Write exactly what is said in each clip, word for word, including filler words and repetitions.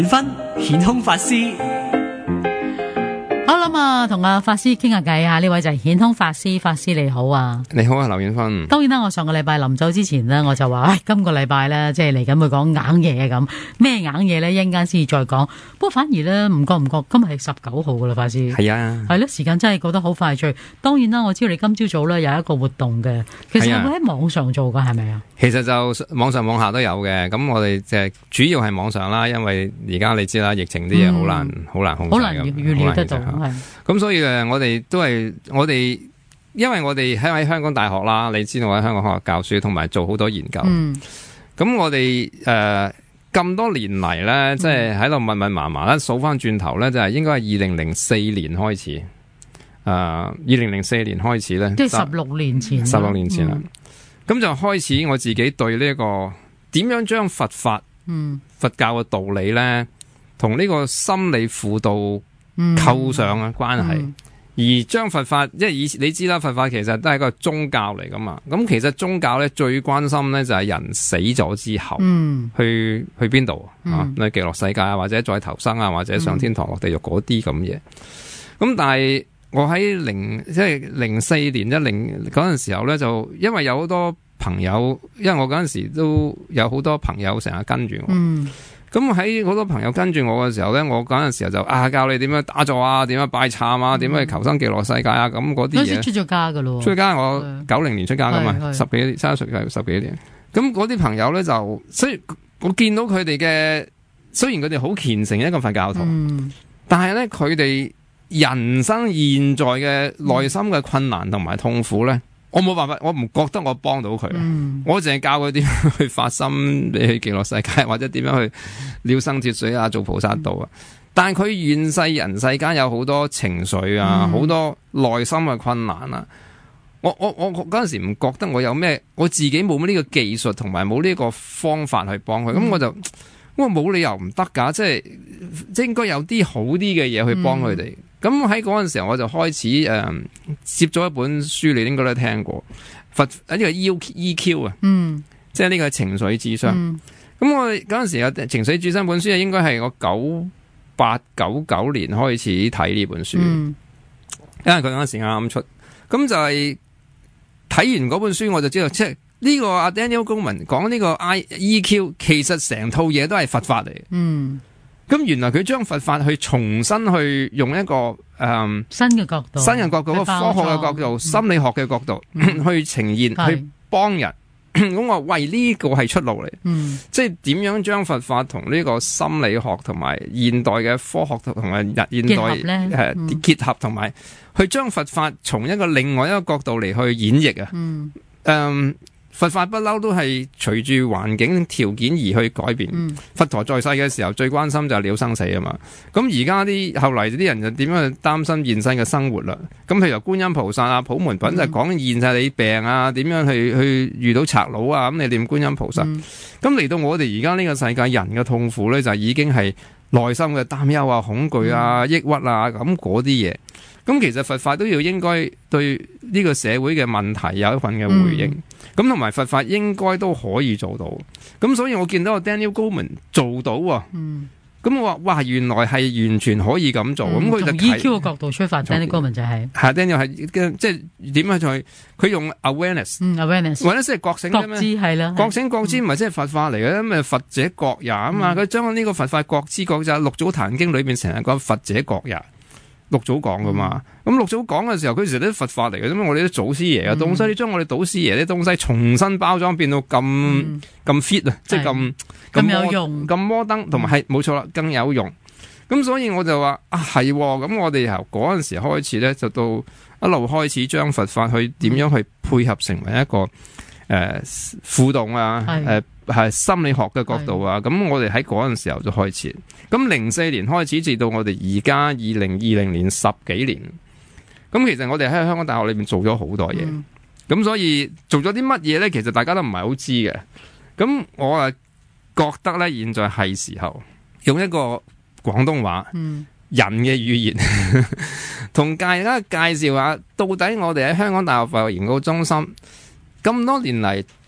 分顯空法師， 好啦嘛，同阿法師傾下偈啊！呢位就係顯空法師，法師你好啊！ 你好啊，劉遠芬。 當然啦，我上個禮拜臨走之前呢，我就話，唉，今個禮拜咧，即係嚟緊會講硬嘢咁，咩硬嘢咧？一陣間先至再講。不過反而咧，唔覺唔覺，今日係十九號噶啦，法師。 係啊， 係咯，時間真係過得好快脆。當然啦，我知道你今朝早咧有一個活動嘅，其實係會喺網上做噶，係咪啊？ 其實就網上網下都有嘅，咁我哋就係主要係網上啦，因為而家你知啦，疫情啲嘢好難好、嗯、難控制， 好難預料得到，係。 咁所以誒，我哋都係我哋，因為我哋喺喺香港大學啦，你知道我喺香港學校教書，同埋做好多研究。咁、嗯、我哋誒咁多年嚟咧，即係喺度密密麻麻咧，數翻轉頭咧，就係應該係二零零四年開始。誒、呃，二零零四年開始咧， 即係十六年前， 十六年前啦。咁、嗯、就開始我自己對呢、這個點樣將佛法、嗯、佛教嘅道理咧，同呢個心理輔導構上嘅關係。嗯嗯而將佛法，即係以前你知啦，佛法其實都係一個宗教嚟噶嘛。咁其實宗教咧最關心咧就係人死咗之後，嗯、去去邊度啊？你極樂世界啊，或者再投生啊，或者上天堂落地獄嗰啲咁嘢。咁、嗯、但係我喺零即係零四年一零嗰陣時候咧，就因為有好多朋友，因為我嗰陣時都有好多朋友成日跟住我。嗯咁喺好多朋友跟住我嘅時候咧，我嗰陣時候就啊教你點樣打坐啊，點樣拜懺啊，點樣去求生極樂世界啊，咁嗰啲嘢。嗰時出咗家噶咯， 出咗家我九零年出家噶嘛，十幾年，三十歲十幾年。咁嗰啲朋友咧就，所以我見到佢哋嘅，雖然佢哋好虔誠一個佛教徒，嗯、但係咧佢哋人生現在嘅內心嘅困難同埋痛苦咧。我冇辦法，我唔覺得我幫到佢，嗯、我淨係教佢點樣去發心，你去極樂世界，或者點樣去了生脫死啊，做菩薩道啊。嗯、但係佢現世人世間有好多情緒啊，好、嗯、多內心嘅困難啊。我我我嗰陣時唔覺得我有咩，我自己冇呢個技術同埋冇呢個方法去幫佢，咁、嗯、我就我冇理由唔得噶，即係即係應該有啲好啲嘅嘢去幫佢哋。嗯咁喺嗰陣時候我就開始誒、嗯、接咗一本書，你應該都聽過佛呢個 E Q 啊，嗯，即係呢個情緒智商。咁、嗯、我嗰陣時有情緒智商本書啊，應該係我九八九九年開始睇呢本書，嗯、因為佢嗰陣時啱啱出，咁就係睇完嗰本書我就知道，即係呢個阿 Daniel Goleman 講呢個 I E Q， 其實成套嘢都係佛法嚟嘅。嗯。咁原來佢將佛法去重新去用一個誒、嗯、 新嘅角度、 新嘅角度、個科學嘅角度、嗯、心理學嘅角度、嗯、去呈現、嗯、去幫人。咁我喂呢、這個係出路嚟，嗯、即係點樣將佛法同呢個心理學同埋現代嘅科學同埋現代誒結、嗯、結合，同埋去將佛法從一個另外一個角度嚟去演繹啊。嗯嗯佛法不嬲都係隨住環境條件而去改變。嗯、佛陀在世嘅時候最關心就係了生死啊嘛。咁而家啲後嚟啲人就點樣去擔心現世嘅生活啦？咁譬如觀音菩薩啊、普門品就係講現世你病啊，點樣去去遇到賊佬啊？咁你念觀音菩薩。咁嚟、嗯、到我哋而家呢個世界人嘅痛苦咧，就已經係內心嘅擔憂啊、恐懼啊、抑鬱啊咁嗰啲嘢。咁其實佛法都要應該對呢個社會嘅問題有一份嘅回應，咁同埋佛法應該都可以做到。咁所以我見到個 Daniel Goleman 做到啊，咁、嗯、我話哇，原來係完全可以咁做。咁佢、嗯、就 E Q 嘅角度出發 ，Daniel Goleman 就係、是、係 Daniel 係即係點樣去佢用 awareness，awareness，或者即係覺醒啫咩？覺知係啦，覺醒覺知唔係即係佛法嚟嘅，咁咪佛者覺也啊嘛。佢將呢個佛法覺知覺就係六祖壇經裏邊成日講佛者覺也。六祖講噶嘛，咁、嗯、六祖講嘅時候，佢其實都佛法嚟嘅，咁我哋啲祖師爺嘅東西，你將、嗯、我哋祖師爺啲東西重新包裝，變到咁咁、嗯、fit 啊，即係咁咁有用， 咁摩登，同埋係冇錯啦，更有用。咁所以我就話啊，係咁，我哋由嗰陣時開始咧，就到一路開始將佛法去點樣去配合成為一個誒互動啊，誒。係心理學嘅角度啊，咁我哋喺嗰陣時候就開始，咁零四年開始至到我哋而家二零二零年十幾年，咁其實我哋喺香港大學裏面做咗好多嘢，咁、嗯、所以做咗啲乜嘢咧？其實大家都唔係好知嘅，咁我啊覺得咧，現在係時候用一個廣東話，嗯、人嘅語言，同大家介紹下，到底我哋喺香港大學佛學研究中心咁多年嚟。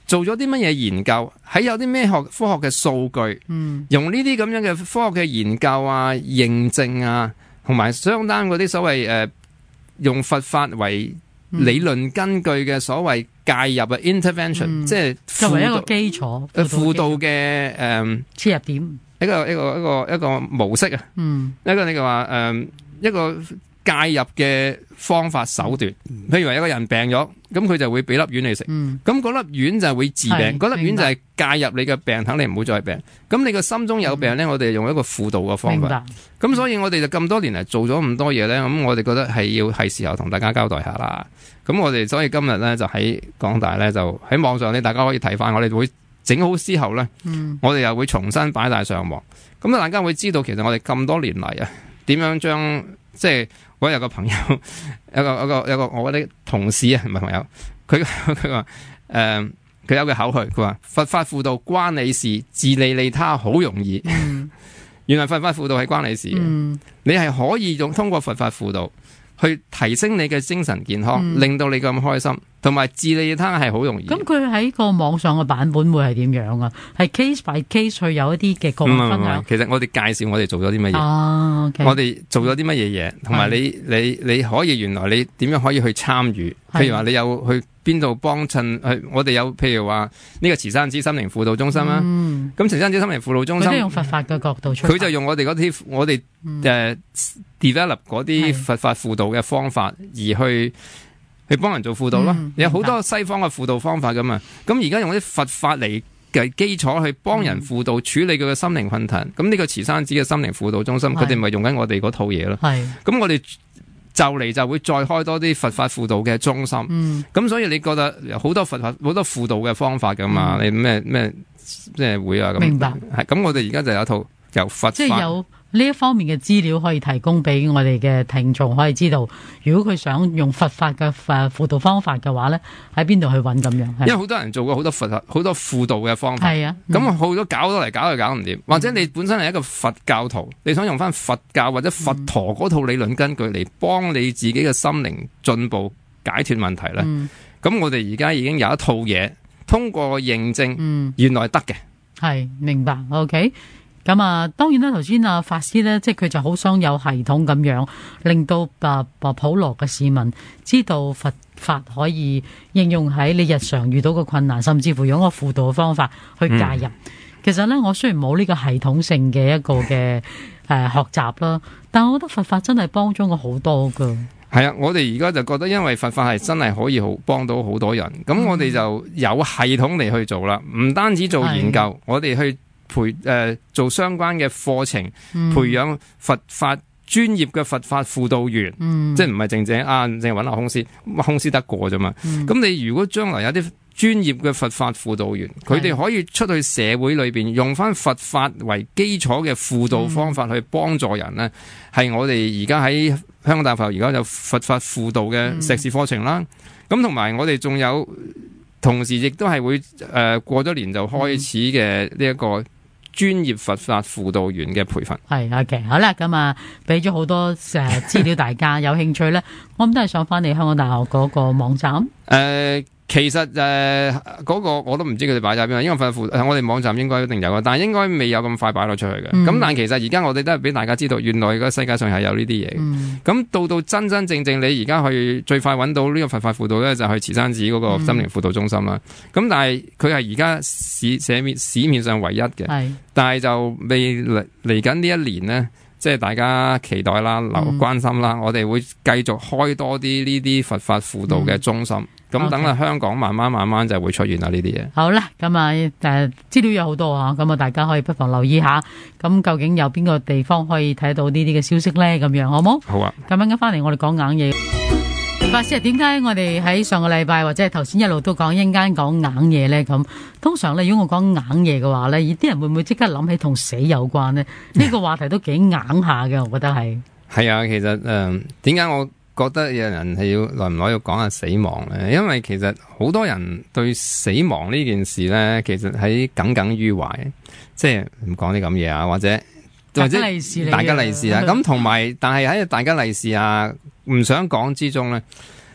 做咗啲乜嘢研究，喺有啲咩學科學嘅數據，嗯，用呢啲咁樣嘅科學嘅研究啊、認證啊，同埋相當嗰啲所謂誒、呃、用佛法為理論根據嘅所謂介入嘅 intervention，嗯、即係作為一個基礎， 輔導嘅誒切入點， 一個一個一個一個模式啊，嗯，一個你個話誒一個介入嘅方法手段，譬如話一個人病咗，咁佢就會俾粒丸你食，咁嗰粒丸就係會治病，嗰粒丸就係介入你嘅病，等你唔好再病。咁你個心中有病咧，我哋用一個輔導嘅方法。咁所以我哋就咁多年嚟做咗咁多嘢咧，咁我哋覺得係要係時候同大家交代下啦。咁我哋所以今日咧就喺港大咧就喺網上咧，大家可以睇翻，我哋會整好之後咧，嗯、我哋又會重新擺大上網。咁大家會知道其實我哋咁多年嚟啊，點樣將即係。我有個朋友，有個有個有個我啲同事啊，唔係朋友，佢佢話誒，佢有個口號，佢話佛法輔導關你事，自利利他好容易。嗯、原來佛法輔導係關你事嘅，嗯、你係可以用通過佛法輔導去提升你嘅精神健康，嗯、令到你咁開心，同埋自利利他係好容易。咁佢喺個網上嘅版本會係點樣啊？係 case by case 去有一啲嘅個案分享。 其實我哋介紹我哋做咗啲乜嘢， 啊 okay、 我哋做咗啲乜嘢嘢，同埋你你你可以原來你點樣可以去參與？譬如話你有去邊度幫襯？去我哋有譬如話呢個慈山寺心靈輔導中心啦。咁、嗯、慈山寺心靈輔導中心， 佢都用佛法嘅角度出發， 佢就用我哋嗰啲我哋誒 develop 嗰啲佛法輔導嘅方法，而去去幫人做輔導咯。嗯、有好多西方嘅輔導方法噶嘛。咁而家用啲佛法嚟嘅基礎去幫人輔導、嗯、處理佢嘅心靈困難。咁呢個慈山寺嘅心靈輔導中心，佢哋咪用緊我哋嗰套嘢咯。咁我哋就嚟就會再開多啲佛法輔導嘅中心，咁、嗯、所以你覺得有好多佛法好多輔導嘅方法噶嘛？嗯、你咩咩即係會啊？咁明白。 係咁，我哋而家就有一套由佛法， 即係有呢一方面嘅資料可以提供俾我哋嘅聽眾，可以知道如果佢想用佛法嘅誒輔導方法嘅話咧，喺邊度去揾咁樣？因為好多人做過好多佛法好多輔導嘅方法， 係啊， 咁好多搞到嚟搞去搞唔掂，或者你本身係一個佛教徒，你想用翻佛教或者佛陀嗰套理論根據嚟幫你自己嘅心靈進步解脫問題咧，咁、嗯、我哋而家已經有一套嘢通過認證，嗯、原來得嘅， 係明白 ，OK。咁啊，當然啦，頭先啊法師咧，即係佢就好想有系統咁樣，令到啊啊普羅嘅市民知道佛法可以應用喺你日常遇到嘅困難，甚至乎用一個輔導嘅方法去介入。嗯、其實咧，我雖然冇呢個系統性嘅一個嘅誒、呃、學習啦，但我覺得佛法真係幫咗我好多噶。 係啊，我哋而家就覺得，因為佛法係真係可以好幫到好多人，咁、嗯、我哋就有系統嚟去做啦，唔單止做研究，我哋去。培誒、呃、做相關嘅課程，培養佛法專業嘅佛法輔導員，嗯、即係唔係淨淨啊，淨係揾下空師，空師得過啫嘛。咁、嗯、你如果將來有啲專業嘅佛法輔導員，佢哋可以出去社會裏邊用翻佛法為基礎嘅輔導方法去幫助人呢，係、嗯、我哋而家喺香港大學而家有佛法輔導嘅碩士課程啦。咁同埋我哋仲有同時亦都係會誒、呃、過咗年就開始嘅呢一個專業佛法輔導員嘅培訓。係 OK 好啦，咁啊俾咗好多誒資料大家有興趣咧，我諗都係上翻嚟香港大學嗰個網站。誒、 呃，其實誒嗰、呃那個我都唔知佢哋擺喺邊，因為佛法輔導我哋網站應該一定有嘅，但係應該未有咁快擺到出去嘅。咁、嗯、但係其實而家我哋都係俾大家知道，原來個世界上係有呢啲嘢。咁、嗯、到到真真正正你而家去最快揾到呢個佛法輔導咧，就係、去慈山寺嗰個心靈輔導中心啦。咁、嗯、但係佢係而家市社面市面上唯一嘅，是但係就未嚟嚟緊呢一年呢，即係大家期待啦、留關心啦，嗯、我哋會繼續開多啲呢啲佛法輔導嘅中心。咁、嗯、等啊，香港慢慢慢慢就會出現啦呢啲嘢。 好啦，咁啊誒資料有好多啊，咁啊大家可以不妨留意下。咁究竟有邊個地方可以睇到呢啲嘅消息咧？咁樣好冇？ 好啊。 咁陣間翻嚟我哋講硬嘢。法師啊，點解我哋喺上個禮拜或者係頭先一路都講一陣間講硬嘢咧？咁通常咧，如果我講硬嘢嘅話咧，啲人會唔會即刻諗起同死有關咧？呢個話題都幾硬下嘅，我覺得係。係啊，其實誒，點解我覺得有人係要耐唔耐要講下死亡咧？因為其實好多人對死亡呢件事咧，其實喺耿耿於懷，即係唔講啲咁嘢啊，或者或者大家利是啊，咁同埋，但係喺大家利是啊，唔想講之中咧，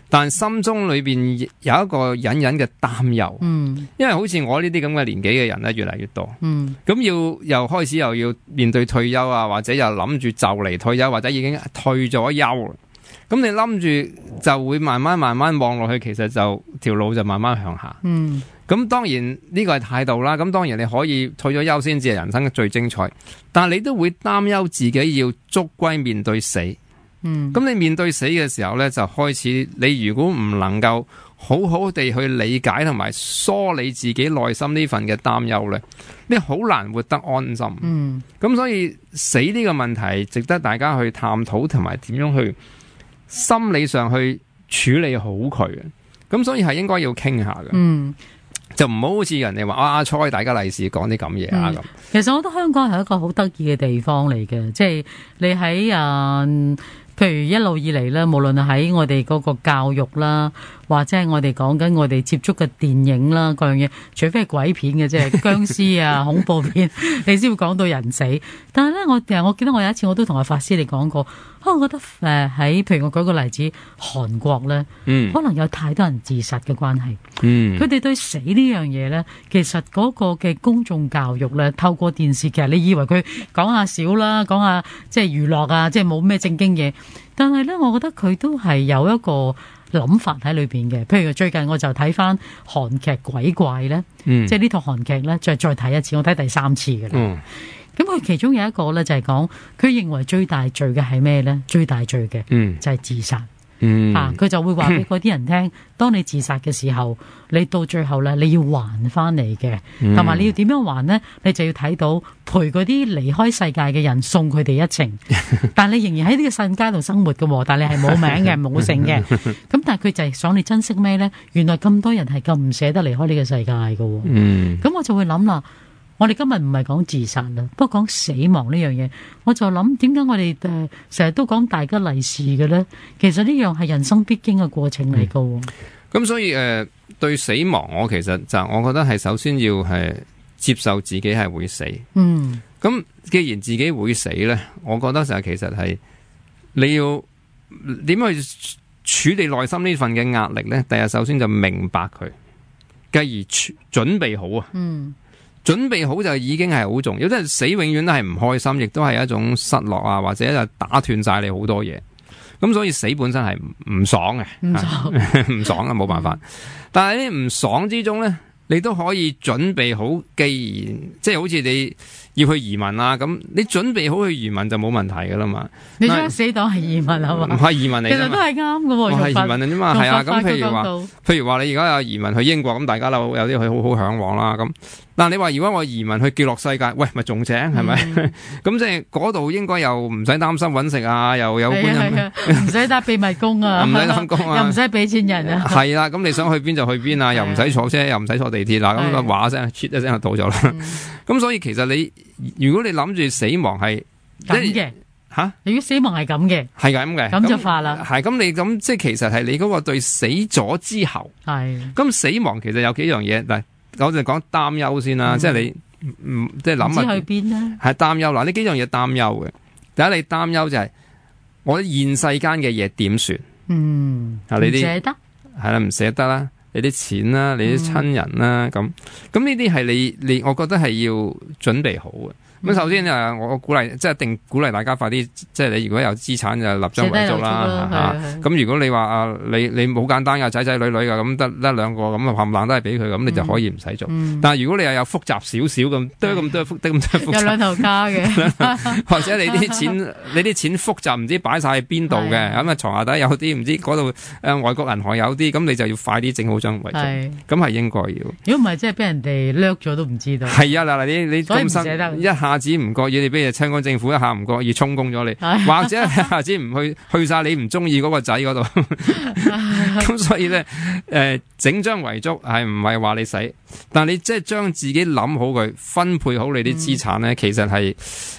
但心中裏邊有一個隱隱嘅擔憂。 嗯， 因為好似我呢啲咁嘅年紀嘅人咧，越嚟越多。 嗯， 咁要又開始又要面對退休啊，或者又諗住就嚟退休，或者已經退咗休。咁你諗住就會慢慢慢慢望落去，其實就條路就慢慢向下。 嗯， 咁當然呢個係態度啦。咁當然你可以退咗休先至係人生最精彩，但係你都會擔憂自己要捉歸面對死。 嗯， 咁你面對死嘅時候呢，就開始你如果唔能夠好好地去理解同埋梳理自己內心呢份嘅擔憂呢，你好難活得安心。 嗯， 咁所以死呢個問題值得大家去探討同埋點樣去心理上去處理好佢嘅。咁所以係應該要傾下嘅。 嗯， 就唔好好似人哋話啊，猜大家利是講啲咁嘢啊咁。 其實我覺得香港係一個好得意嘅地方嚟嘅，即係你喺啊。呃譬如一路以嚟咧，無論喺我哋嗰個教育啦，或者係我哋講緊我哋接觸嘅電影啦，各樣嘢，除非係鬼片嘅啫，殭屍啊、恐怖片，你先會講到人死。但係咧，我我記得我有一次我都同阿法師你講過，我覺得誒喺、呃、譬如我舉個例子，韓國咧，嗯，可能有太多人自殺嘅關係，嗯，佢哋對死呢樣嘢咧，其實嗰個嘅公眾教育咧，透過電視劇，你以為佢講下笑啦，講下即係娛樂啊，即係冇咩正經嘢。但係咧，我覺得佢都係有一個諗法喺裏邊嘅。譬如最近我就睇翻韓劇《鬼怪》咧，嗯、即係呢套韓劇咧，再再睇一次，我睇第三次嘅啦。咁佢、嗯、其中有一個咧就係講，佢認為最大罪嘅係咩咧？最大罪嘅，就係自殺。嗯、啊，佢就會話俾嗰啲人聽，嗯、當你自殺嘅時候，你到最後咧，你要還翻嚟嘅，同埋、嗯、你要點樣還呢？你就要睇到陪嗰啲離開世界嘅人送佢哋一程，但你仍然喺呢個世界度生活嘅，但你係冇名嘅，冇姓嘅。咁但係佢就係想你珍惜咩呢？原來咁多人係咁唔捨得離開呢個世界嘅。咁、嗯、我就會諗啦。我哋今日唔係講自殺啦，不過講死亡呢樣嘢，我就諗點解我哋誒成日都講大吉利是嘅咧？其實呢樣係人生必經嘅過程嚟噶。咁、 嗯、所以誒、呃，對死亡我其實就我覺得係首先要係接受自己係會死。嗯。咁既然自己會死咧，我覺得就係其實係你要點去處理內心呢份嘅壓力咧？第日首先就明白佢，繼而準備好啊。嗯。準備好就已經係好重要，即係死永遠都係唔開心，亦都係一種失落啊，或者就打斷晒你好多嘢。咁所以死本身係唔爽嘅，唔爽唔爽啊，冇辦法。但係呢唔爽之中咧，你都可以準備好，既然即係好似你要去移民啊，咁你準備好去移民就冇問題噶啦嘛。 你將死黨係移民啊嘛？唔係移民嚟， 其實都係啱噶喎。 係移民啫嘛，係啊。咁譬如話，譬如話你而家有移民去英國，咁大家都有啲去好好向往啦。咁但係你話如果我移民去極樂世界，喂，咪仲正係咪？咁即係嗰度應該又唔使擔心搵食啊，又有唔使打秘密工啊， 唔使打工啊， 又唔使俾錢人啊。 係啦，咁你想去邊就去邊啊，又唔使坐車，又唔使坐地鐵啦。咁個話聲 shit 一聲就到咗啦。咁所以其實你如果你諗住死亡係咁嘅吓，如果死亡係咁嘅， 係咁嘅， 咁就發啦。 係咁你咁即係其實係你嗰個對死咗之後，係咁死亡其實有幾樣嘢嗱。我就講擔憂先啦，嗯、即係你唔即係諗下， 去邊咧？係擔憂嗱，呢幾樣嘢擔憂嘅。第一，你擔憂就係、是、我現世間嘅嘢點算？嗯，啊，你啲唔捨得係啦，唔捨得啦，你啲錢啦，你啲親人啦，咁咁呢啲係你你，我覺得係要準備好嘅。咁首先誒，我鼓勵即係一定鼓勵大家快啲，即係你如果有資產就立張遺囑啦嚇。咁如果你話啊，你你好簡單噶，仔仔女女噶，咁得得兩個咁啊，冚唪唥都係俾佢，咁你就可以唔使做。但係如果你又有複雜少少咁多咁多複得咁多複雜， 有兩頭家嘅， 或者你啲錢你啲錢複雜唔知擺晒喺邊度嘅，咁啊床下底有啲，唔知嗰度誒外國銀行有啲，咁你就要快啲整好張遺囑。咁係應該要。 如果唔係，即係俾人哋掠咗都唔知道。 係啊嗱，你你咁新一下。一下子唔覺意，你俾香港政府一下唔覺意充公咗你，或者一下子唔去去晒你唔中意嗰個仔嗰度，咁所以咧，誒、呃，整張遺囑係唔係話你死，但係你即係將自己諗好佢，分配好你啲資產咧，嗯、其實係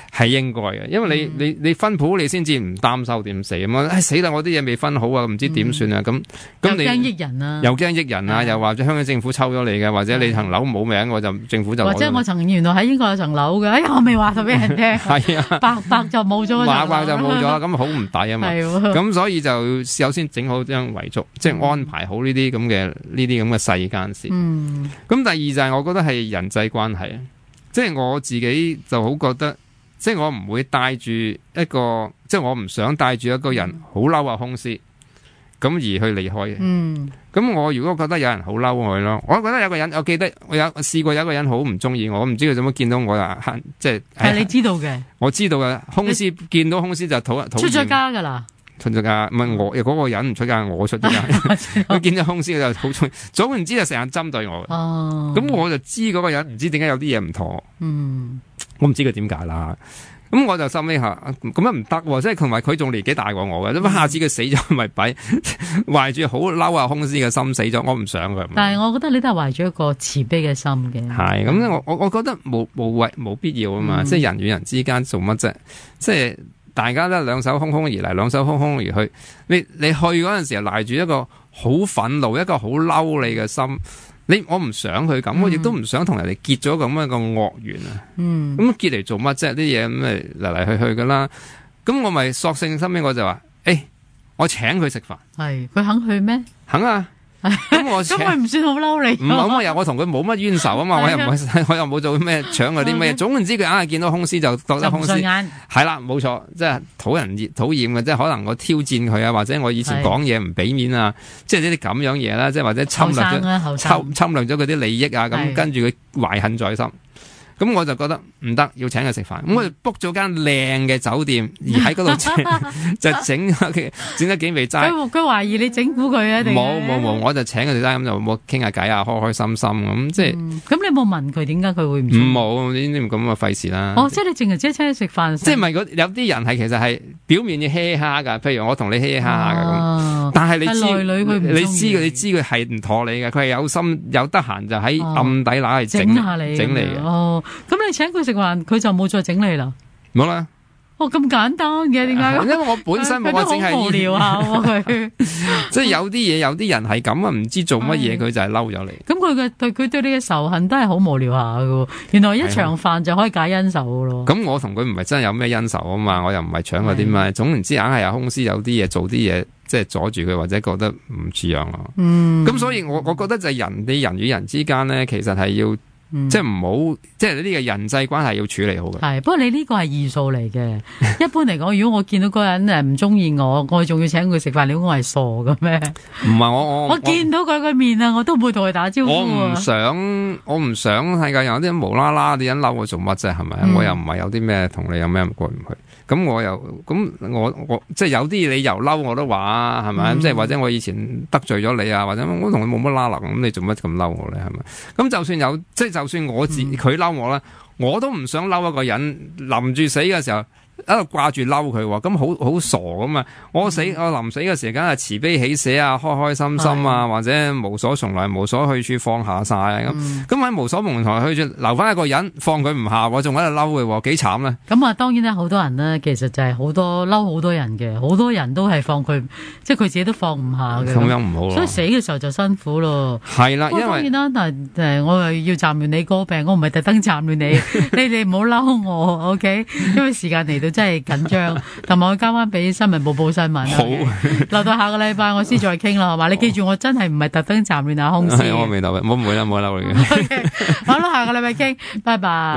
係應該嘅，因為你、嗯、你你分譜你先至唔擔收點死咁啊！唉死啦，我啲嘢未分好啊，唔知點算啊！咁咁你又驚益人啊， 又驚益人啊，又或者香港政府抽咗你嘅，或者你層樓冇名，我就政府就或者我曾原來喺英國有層樓嘅，哎呀我未話就俾人聽，係啊，白白就冇咗， 白白就冇咗，咁好唔抵啊嘛！咁所以就首先整好張遺囑，即係安排好呢啲咁嘅呢啲咁嘅世間事。嗯，咁第二就係我覺得係人際關係啊，即係我自己就好覺得。即係我唔會帶住一個，即係我唔想帶住一個人好嬲啊公司，咁而去離開嘅。嗯，咁我如果覺得有人好嬲我咯，我覺得有個人，我記得我有試過有一個人好唔中意我，唔知佢點樣見到我啊，即係係你知道嘅，我知道嘅，公司見到公司就討討厭出咗家噶啦。 出咗家，唔係我，嗰、嗰個人唔出家，我出咗家。佢見到公司就好中意，總言之就成日針對我。哦，咁我就知嗰個人唔知點解有啲嘢唔妥。嗯，我唔知佢點解啦。咁我就心諗下，咁樣唔得，即係同埋佢仲年紀大過我嘅，咁、嗯、下次佢死咗咪弊，懷住好嬲啊公司嘅心死咗，我唔想佢。但係我覺得你都係懷住一個慈悲嘅心嘅。 係，咁、嗯、我我我覺得冇冇謂冇必要啊嘛，嗯、即係人與人之間做乜啫，即係。大家都兩手空空而嚟，兩手空空而去。你你去嗰陣時候，賴住一個好憤怒、一個好嬲你嘅心。你我唔想佢咁，嗯、我亦都唔想同人哋結咗咁樣個惡緣啊。嗯，咁結嚟做乜啫？啲嘢咁咪嚟嚟去去噶啦。咁我咪索性心尾我就話，誒、欸，我請佢食飯。係， 佢肯去咩？ 肯啊。咁我咁佢唔算好嬲你， 唔好我又我同佢冇乜冤仇啊嘛，我又唔係我又冇做咩搶嗰啲咩，總言之佢硬係見到空師就覺得空師係啦，冇錯，即係討人討厭嘅，即係可能我挑戰佢啊，或者我以前講嘢唔俾面啊，即係呢啲咁樣嘢啦，即係或者侵略咗侵侵略咗佢啲利益啊，咁跟住佢懷恨在心。咁我就覺得唔得，要請佢食飯。咁、嗯、我就 book 咗間靚嘅酒店，而喺嗰度就整整得幾味齋。 佢佢懷疑你整蠱佢啊？定冇冇冇，我就請佢食齋，咁就冇傾下偈啊，開開心心咁即係。咁、嗯、 你有冇問佢點解佢會唔？ 冇呢啲咁啊，費事啦。 哦，即係你淨係即係請佢食飯。 即係唔係有啲人係其實係表面要嘻嘻哈噶，譬如我同你嘻嘻哈哈噶咁。哦、但係你知內裏佢唔你知佢，你知佢係唔妥你嘅，佢係有心有得閒就喺暗底拿嚟整下你整你嘅。哦，咁你請佢食飯，佢就冇再整你啦。 冇啦。 哦，咁簡單嘅，點解？ 因為我本身我淨係無聊下佢， 即係有啲嘢，有啲人係咁啊，唔知做乜嘢，佢就係嬲咗你。 咁佢嘅對佢對你嘅仇恨都係好無聊下嘅。原來一場飯就可以解恩仇咯。咁我同佢唔係真係有咩恩仇啊嘛，我又唔係搶佢啲咩。總言之，硬係有公司有啲嘢做啲嘢，即係阻住佢或者覺得唔似樣咯。嗯。咁所以我我覺得就係人哋人與人之間咧，其實係要。嗯、即係唔好，即係呢啲嘅人際關係要處理好嘅。係， 不過你呢個係異數嚟嘅。一般嚟講，如果我見到嗰個人誒唔中意我，我仲要請佢食飯，你估我係傻嘅咩？ 唔係我我我見到佢個面啊，我都唔會同佢打招呼。 我唔想，我唔想係㗎。有啲無啦啦啲人嬲我做乜啫？係咪？嗯、我又唔係有啲咩同你有咩過唔去。咁我又咁我我即係有啲你又嬲我都話係咪？即係、嗯、或者我以前得罪咗你啊，或者我同你冇乜拉能咁，你做乜咁嬲我咧？係咪？咁就算有即係就算我自佢嬲我啦，我都唔想嬲一個人臨住死嘅時候。喺度掛住嬲佢喎，咁好好傻噶嘛！我死、嗯、我臨死嘅時間係慈悲喜捨啊，開開心心啊，或者無所從來無所去處放下晒咁。咁喺、嗯、無所從來去處留翻一個人放佢唔下，我仲喺度嬲佢喎，幾慘咧！咁啊，當然咧，好多人呢，其實就係好多嬲好多人嘅，好多人都係放佢，即係佢自己都放唔下嘅。咁樣唔好咯。所以死嘅時候就辛苦咯。係啦，因為當然啦，但係誒，我又要暫亂你個病，我唔係特登暫亂你，你哋唔好嬲我，OK？因為時間嚟到。真係緊張，同埋我交翻俾新聞部報新聞。好，留到下個禮拜我先再傾啦，係嘛？你記住，我真係唔係特登站亂下空先。我未留，唔好唔會啦，唔好嬲你嘅。好啦，下個禮拜傾，拜拜。